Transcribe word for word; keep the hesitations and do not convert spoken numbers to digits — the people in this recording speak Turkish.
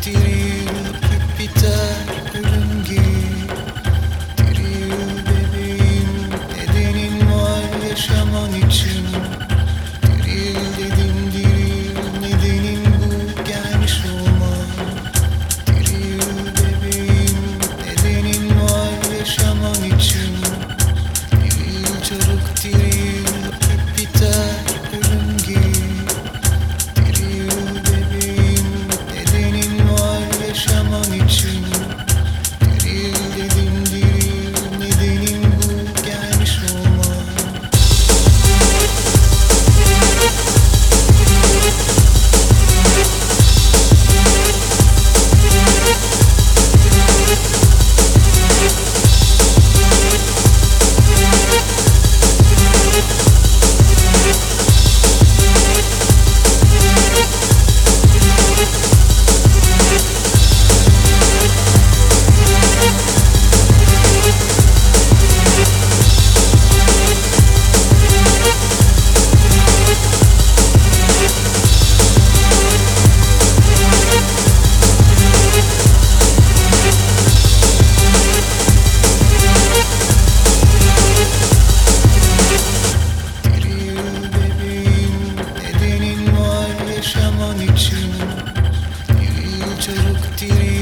diril öpüp biter ölüm gibi. Diril bebeğim, nedenin var yaşaman için. Diril dedim diril, nedenin bu gelmiş olman. Diril bebeğim, nedenin var yaşaman için. Diril çabuk diril öpüp biter ölüm gibi. Diril bebeğim, nedenin var yaşaman için. Diril dedim diril, nedenin bu gelmiş olman. Diril bebeğim, nedenin var yaşaman için. Diril çabuk diril.